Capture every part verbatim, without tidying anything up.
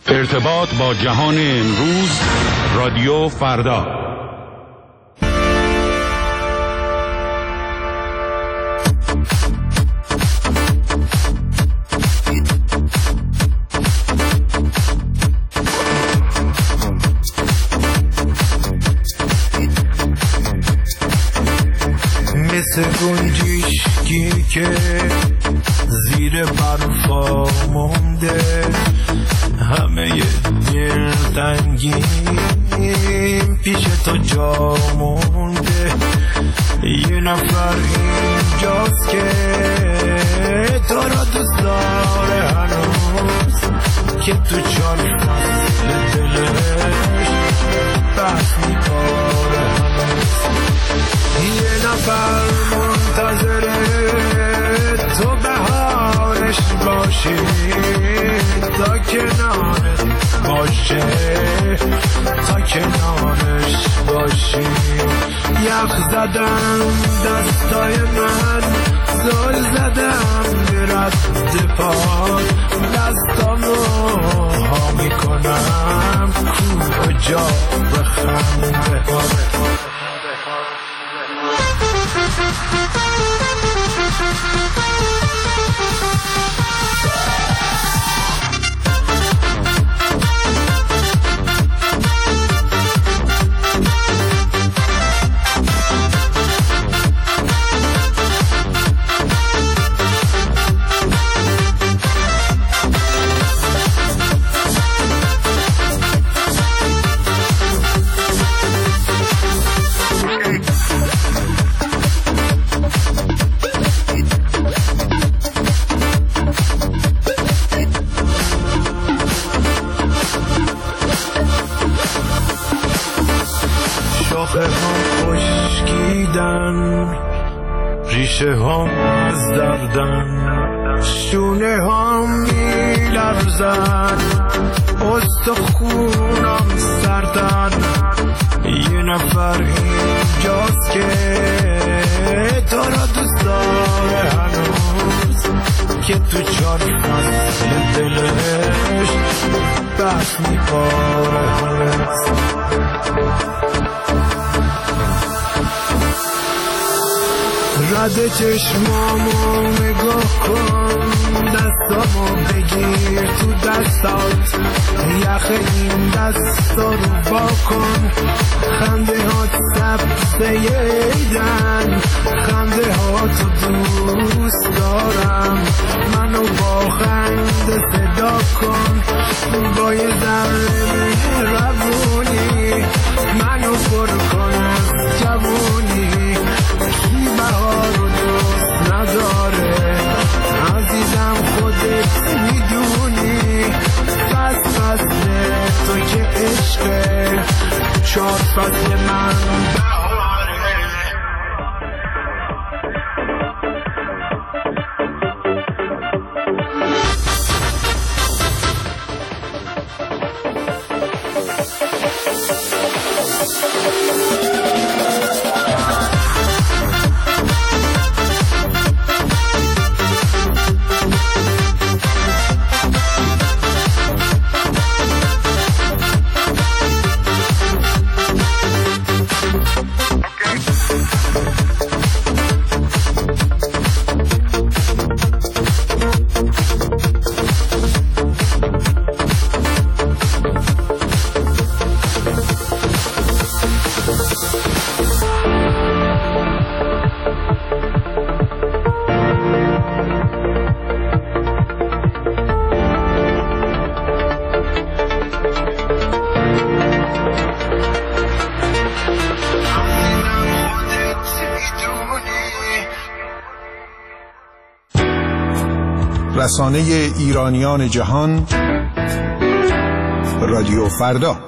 ارتباط با جهان امروز، رادیو فردا. مثل گنجشکی که زیر برفا مونده، همه دلتنگیم پیش تو جا مونده. یه نفر اینجاست که تو را دوست داره هنوز، که تو چار فصل دلش بس می‌کنه هنوز. یه نفر منتظره تو بهارش باشی، تا کنارت باشه، تا کنارش باشی. یخ زدم دستای من، زل زدم به رد پاد، دستامو ها میکنم کجا بخنده ها. شاخه هم خشکیدن، ریشه هم از دردن، شونه هم میلرزن، استخونم سردن. یه نفر اینجاست که تو را دوست داره هنوز، که تو چار فصل دلش بس میباره هنوز. رد چشمامو نگاه کن، دستامو بگیر تو دستات، یخ این دستا رو با کن. خنده هات سبزه ایدن، خنده هاتو دوست دارم. منو با خنده صدا کن، با یه ذره مهربونی منو پر کن از جوونی. کی بهار رو دوست نداره عزیزم، خودت میدونی. پس فصل تو که عشقه، چار فصل من رسانه ایرانیان جهان، رادیو فردا.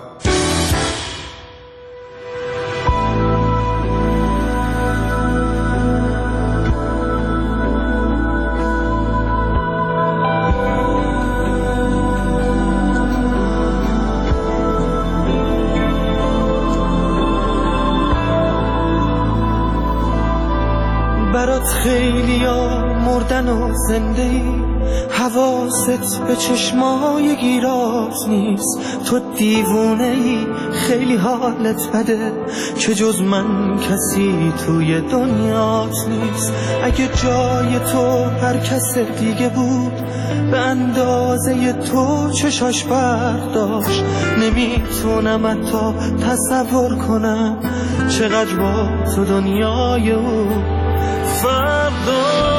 برات خیلی ها مردن و زنده ای، حواست به چشمای گیرات نیست، تو دیوونه ای خیلی حالت بده که جز من کسی توی دنیات نیست. اگه جای تو هر کس دیگه بود به اندازه تو چشاش برداشت، نمیتونم حتی تصور کنم چقدر با تو دنیای او فردا.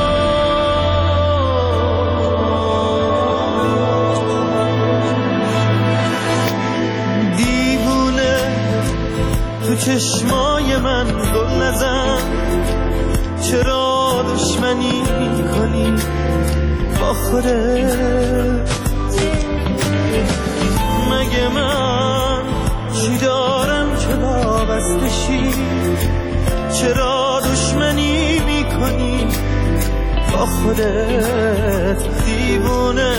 تو چشمای من گل نزن، چرا دشمنی میکنی با خودت؟ مگه من چی دارم که وابسته شی؟ چرا دشمنی میکنی با خودت دیوونه؟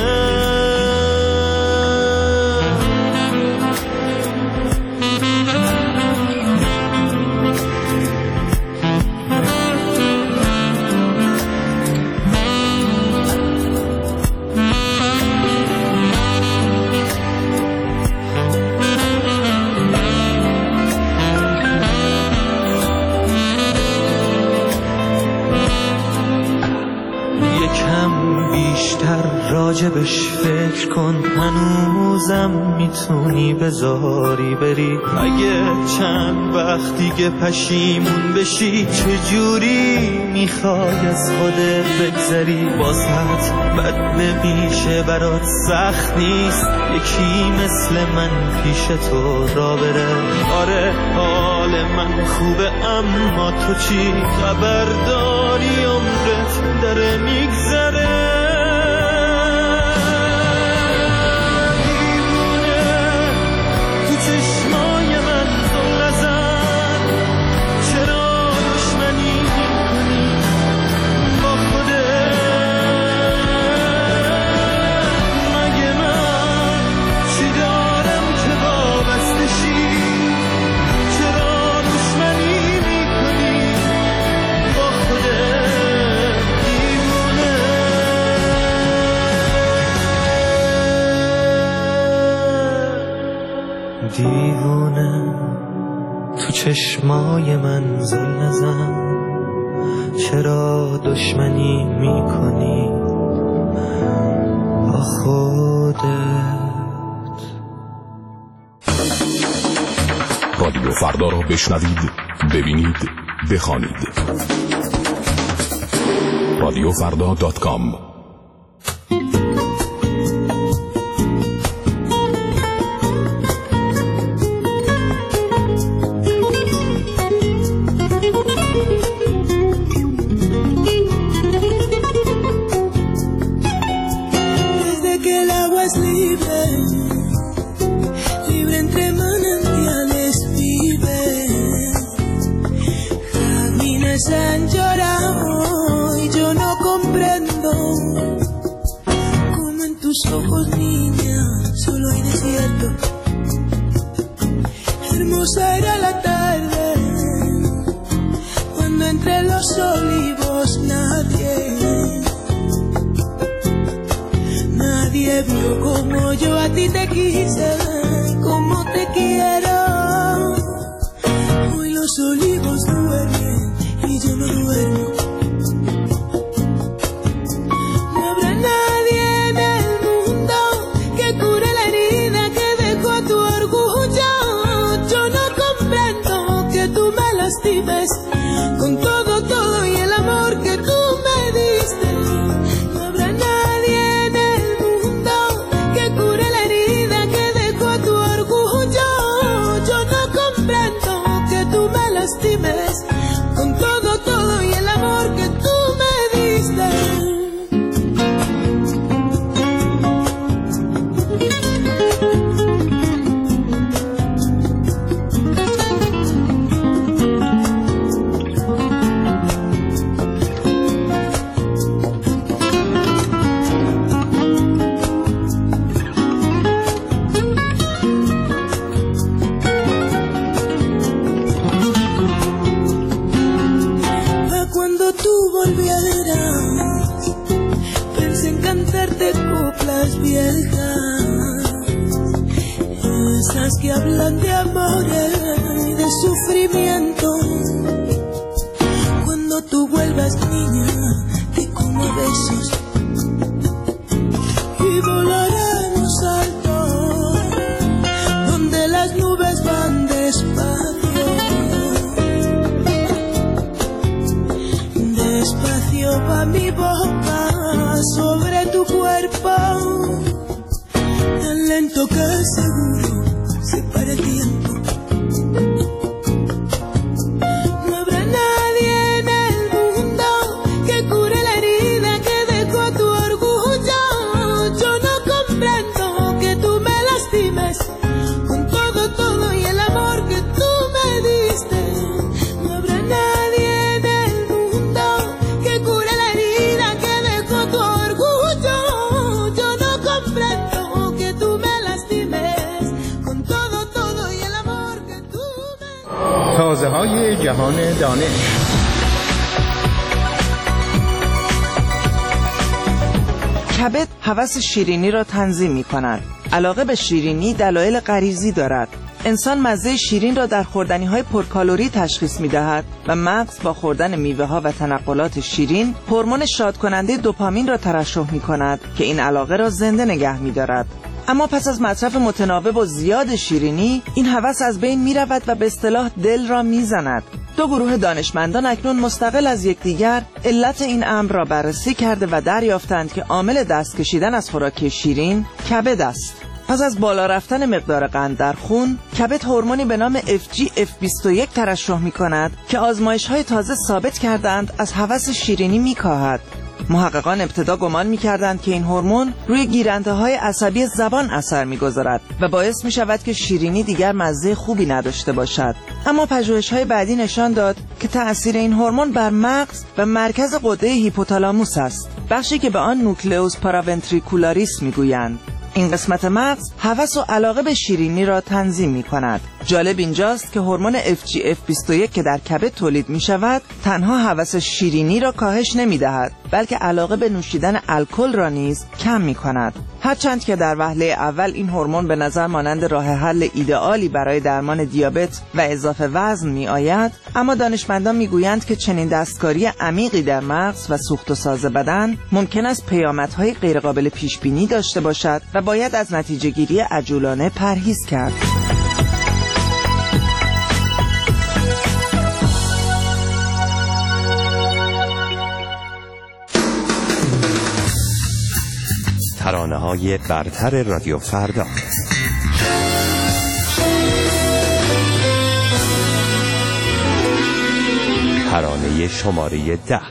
راجبش فکر کن، هنوزم میتونی بذاری بری. اگه چند وقت دیگه پشیمون بشی، چجوری میخوای از خودت بگذری؟ واسط بد نمیشه برات سخت نیست یکی مثل من پیش تو را بره؟ آره حال من خوبه اما تو چی خبر داری؟ عمرت داره میگذره. دیوونه تو چشمای من زل نزن، چرا دشمنی میکنی با خودت؟ رادیو فردا را بشنوید، ببینید، بخوانید. رادیو فردا دات کام. Han llorado y yo no comprendo cómo en tus ojos, niña, solo hay desierto. Hermosa era la tarde cuando entre los olivos nadie, nadie vio como yo a ti te quise, como te quiero. Hoy los olivos duermen y yo no duermo. No habrá nadie en el mundo que cure la herida que dejó tu orgullo. Yo no comprendo que tú me lastimes con todo, todo y el amor que tú me diste. No habrá nadie en el mundo que cure la herida que dejó tu orgullo. Yo no comprendo que tú me lastimes con todo, todo y el amor que tú me diste. Esas que hablan de amores y de sufrimiento. Cuando tú vuelvas, niña, te como besos y volaremos alto, donde las nubes van despacio. Despacio va mi boca sobre tu cuerpo, tan lento que seguro se para el tiempo. No habrá nadie en el mundo que cure la herida que dejó tu orgullo. Yo no comprendo que tú me lastimes con todo, todo y el amor que tú me diste. No habrá nadie en el mundo que cure la herida que dejó tu orgullo. Yo no comprendo que tú me lastimes con todo, todo y el amor que tú me... تازه های جهان دانش. کبد هوس شیرینی را تنظیم می کند. علاقه به شیرینی دلایل غریزی دارد. انسان مزه شیرین را در خوردنی‌های پرکالری تشخیص می‌دهد و مغز با خوردن میوه‌ها و تنقلات شیرین هورمون شادکننده دوپامین را ترشح می‌کند که این علاقه را زنده نگه می‌دارد. اما پس از مصرف متناوب و زیاد شیرینی این هوس از بین می‌رود و به اصطلاح دل را می‌زند. دو گروه دانشمندان اکنون مستقل از یکدیگر علت این امر را بررسی کرده و دریافتند که عامل دست کشیدن از خوراک شیرین کبد است. پس از بالا رفتن مقدار قند در خون، کبد هورمونی به نام اف جی اف بیست و یک ترشح می‌کند که آزمایش‌های تازه ثابت کردند از هوس شیرینی می‌کاهد. محققان ابتدا گمان می‌کردند که این هورمون روی گیرنده‌های عصبی زبان اثر می‌گذارد و باعث می‌شود که شیرینی دیگر مزه خوبی نداشته باشد. اما پژوهش‌های بعدی نشان داد که تأثیر این هورمون بر مغز و مرکز غده هیپوتالاموس است، بخشی که به آن نوکلئوس پاراونتریکولاریس می‌گویند. این قسمت مغز هوس و علاقه به شیرینی را تنظیم می کند. جالب اینجاست که هورمون اف جی اف بیست و یک که در کبد تولید می شود تنها هوس شیرینی را کاهش نمی دهد، بلکه علاقه به نوشیدن الکل را نیز کم می کند. هرچند که در وهله اول این هورمون به نظر مانند راه حل ایدئالی برای درمان دیابت و اضافه وزن می آید، اما دانشمندان می گویند که چنین دستکاری عمیقی در مغز و سوخت و ساز بدن ممکن است پیامدهای غیرقابل پیش بینی داشته باشد و باید از نتیجه گیری عجولانه پرهیز کرد. ترانه‌های برتر رادیو فردا. ترانه شماره ده.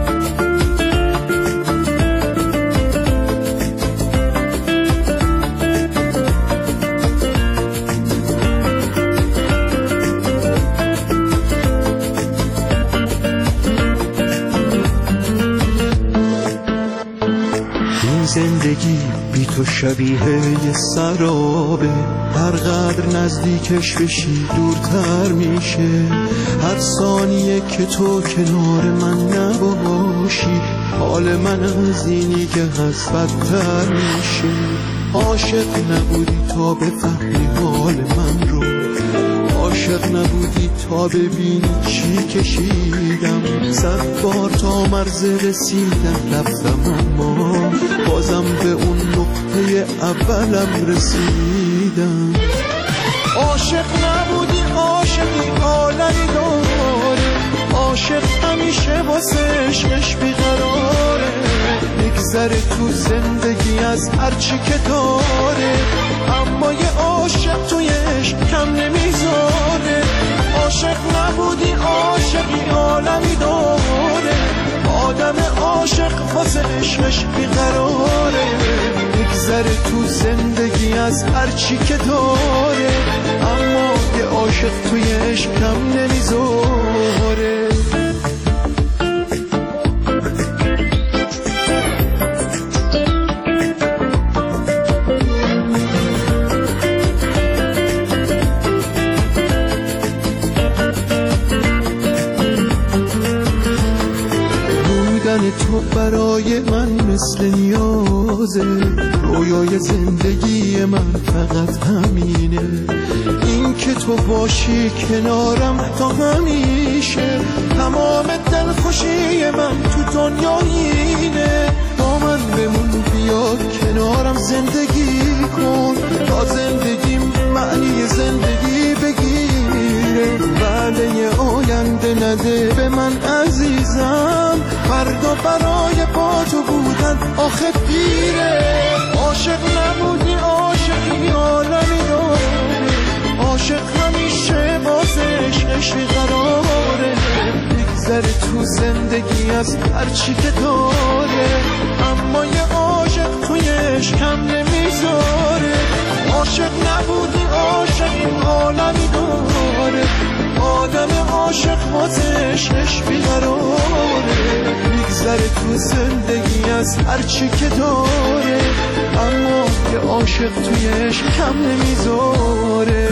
زندگی بی تو شبیه یه سرابه، هر قدر نزدیکش بشی دورتر میشه. هر ثانیه که تو کنار من نباشی حال من از اینی که هست بدتر میشه. عاشق نبودی تا بفهمی حال من رو، عاشق نبودی تا ببینی چی کشیدم. صد بار تا مرز رسیدم رفتم اما بازم به اون نقطه اولم رسیدم. عاشق نبودی عاشقی عالمی داره، عاشق همیشه واسه عشقش بیقراره. میگذره تو زندگی از هرچی که داره، اما یه عاشق توی عشق کم نمیذاره. عاشق نبودی عاشقی عالمی داره، آدم عاشق واسه عشقش بیقراره. میگذره تو زندگی از هرچی که داره، اما یه عاشق توی عشق کم نمیذاره. تو برای من مثل نیازه، روزه، رویای زندگی من فقط همینه، این که تو باشی کنارم تا همیشه. تمام دلخوشی من تو دنیا اینه، با من بمون بیا کنارم زندگی کن، تا زندگیم معنی زندگی بگیره. وعده آینده نده به من عزیزم، فردا برای با تو بودن آخه دیره. عاشق نبودی عاشقی عالمی داره، عاشق همیشه بازش عشقی قراره. بگذره تو زندگی از هرچی که داره، اما یه عاشق تویش کم نمیذاره. عاشق نبودی عاشقی عالمی داره، آدم عاشق بازش عشقی قراره. بگذره تو زندگی از هرچی که داره، اما یه عاشق تویش کم نمیذاره.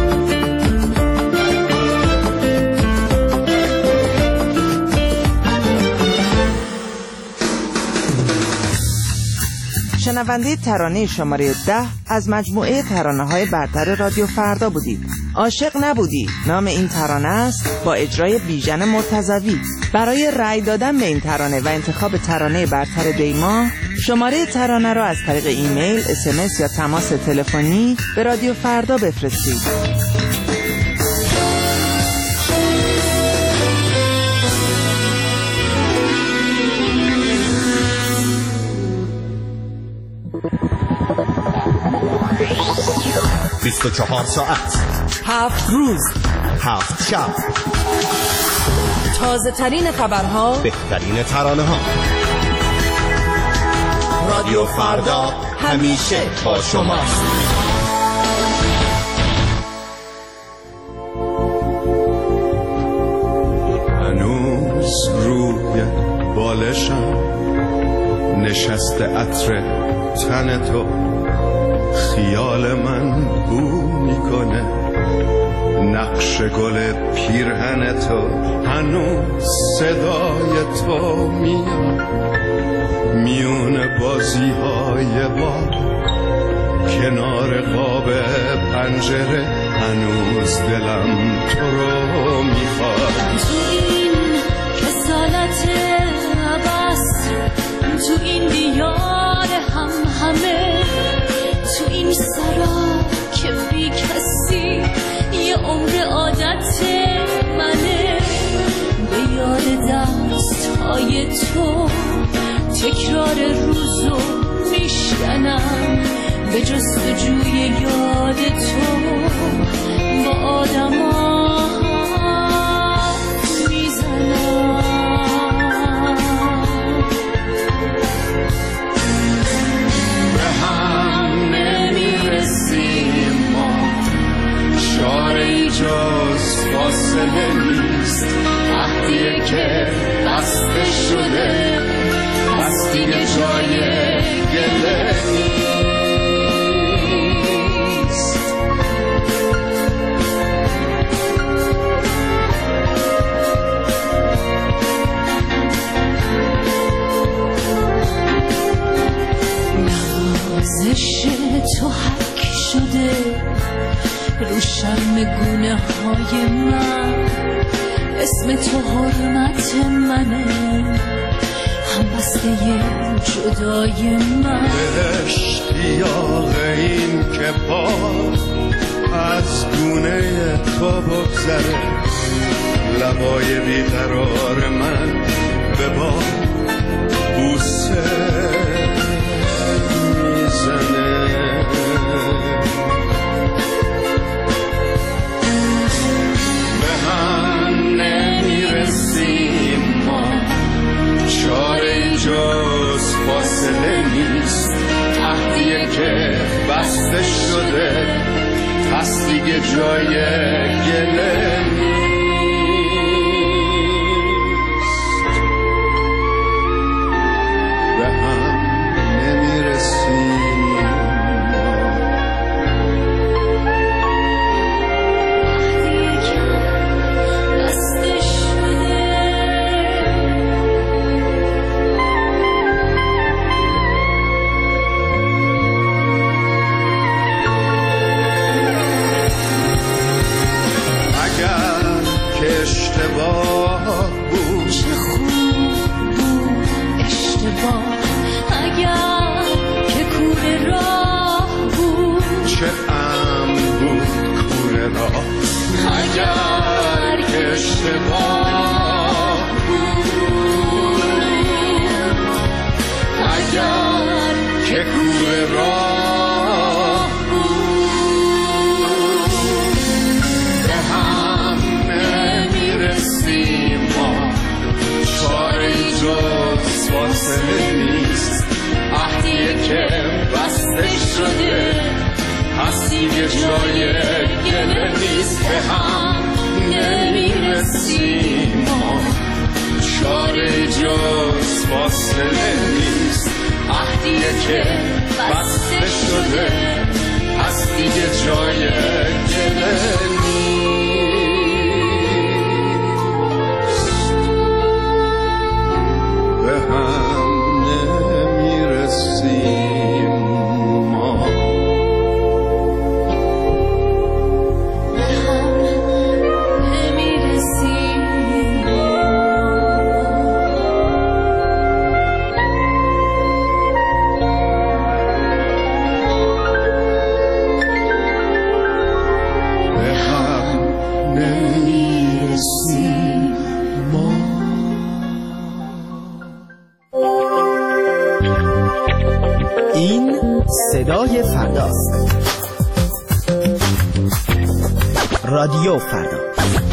شنونده ترانه شماره ده از مجموعه ترانه‌های برتر رادیو فردا بودید. عاشق نبودی نام این ترانه است، با اجرای بیژن مرتضوی. برای رأی دادن به این ترانه و انتخاب ترانه برتر دیما، شماره ترانه را از طریق ایمیل، اس ام اس یا تماس تلفنی به رادیو فردا بفرستید. بیست و چهار ساعت، هفت روز، هفت شب، تازه ترین خبرها، بهترین ترانه ها. رادیو فردا همیشه با شماست. هنوز روی بالشم نشسته عطر تن تو، خیال من بو میکنه نقش گل پیرهن تو. هنوز صدای تو میاد میون بازی های با کنار قاب پنجره. هنوز دلم تو رو میخواد. تو این کسالت عباس، تو این دیار هم همه، تو این سرا که بی کسی یه عمر عادت منه. به یاد دست های تو تکرار روزو میشکنم، به جستجوی یاد تو با آدم ها میزنم. به هم نمیرسیم ما، چاره جز فاصله نیست. عهدیه که بسته شده، پس دیگه جای گله نیست. نوازش تو حک شده رو شرم گونه های من، اسم تو حرمت منه، هم بسته جدای من. به اشتیاق این که پا از گونه تو بگذره، لبای بیقرار من به با بوسه میزنه. به هم نمیرسیم ما، چاره جز فاصله نیست. عهدیه که بسته شده، پس دیگه جای گله نیست. به هم نمیرسیم جای گله نیست به هم نمیرسیم ما چاره جز فاصله نیست عهدیه که بسته شده پس دیگه جای گله نیست به هم نمیرسیم ما به هم نمیرسیم به هم نمیرسیم ما این صدای فرداست. رادیو فردا.